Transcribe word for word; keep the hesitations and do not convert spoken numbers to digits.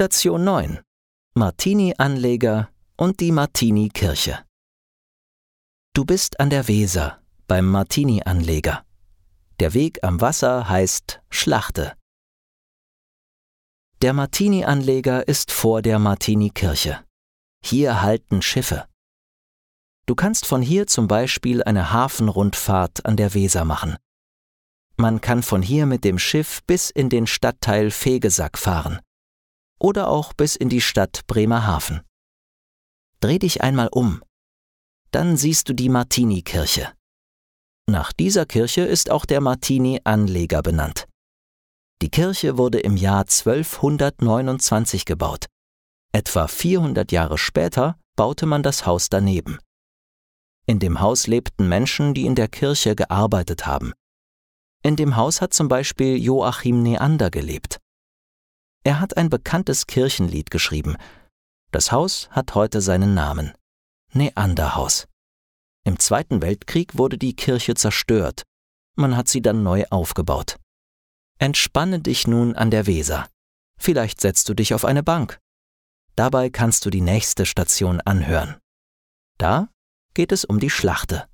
Station neun. Martini-Anleger und die Martini-Kirche. Du bist an der Weser, beim Martini-Anleger. Der Weg am Wasser heißt Schlachte. Der Martini-Anleger ist vor der Martini-Kirche. Hier halten Schiffe. Du kannst von hier zum Beispiel eine Hafenrundfahrt an der Weser machen. Man kann von hier mit dem Schiff bis in den Stadtteil Vegesack fahren. Oder auch bis in die Stadt Bremerhaven. Dreh dich einmal um. Dann siehst du die Martini-Kirche. Nach dieser Kirche ist auch der Martini-Anleger benannt. Die Kirche wurde im Jahr zwölfhundertneunundzwanzig gebaut. Etwa vierhundert Jahre später baute man das Haus daneben. In dem Haus lebten Menschen, die in der Kirche gearbeitet haben. In dem Haus hat zum Beispiel Joachim Neander gelebt. Er hat ein bekanntes Kirchenlied geschrieben. Das Haus hat heute seinen Namen: Neanderhaus. Im Zweiten Weltkrieg wurde die Kirche zerstört. Man hat sie dann neu aufgebaut. Entspanne dich nun an der Weser. Vielleicht setzt du dich auf eine Bank. Dabei kannst du die nächste Station anhören. Da geht es um die Schlachte.